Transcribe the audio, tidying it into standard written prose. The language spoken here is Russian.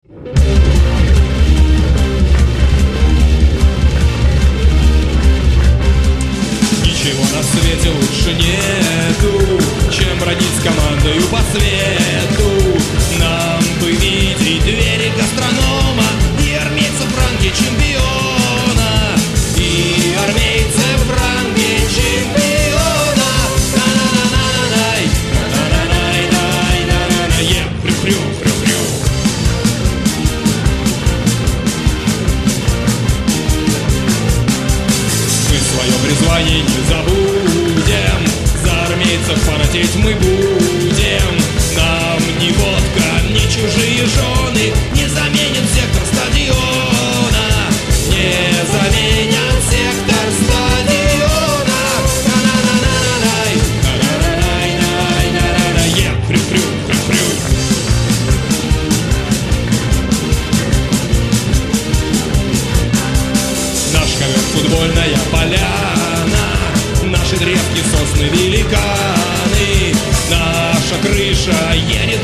Ничего на свете лучше нету, чем бродить с командою по свету. Нам бы видеть двери гастронома и армейцев в ранге чемпиона, и армейцев в ранге чемпиона. На-на-на-на-най, на-на-на-най-най-на-на-на. Хрю-хрю-хрю-хрю. Мы свое призвание не забудем, за армейцев фанатеть мы будем. Нам ни водка, ни чужие жены не заменят сектор стадиона, не заменят сектор стадиона. На-на-на-на-най, на-на-на-най-най-на-на-на. Хрю-хрю-хрю-хрю. Наш ковер футбольная поляна, наши древки сосны великаны, наша крыша едет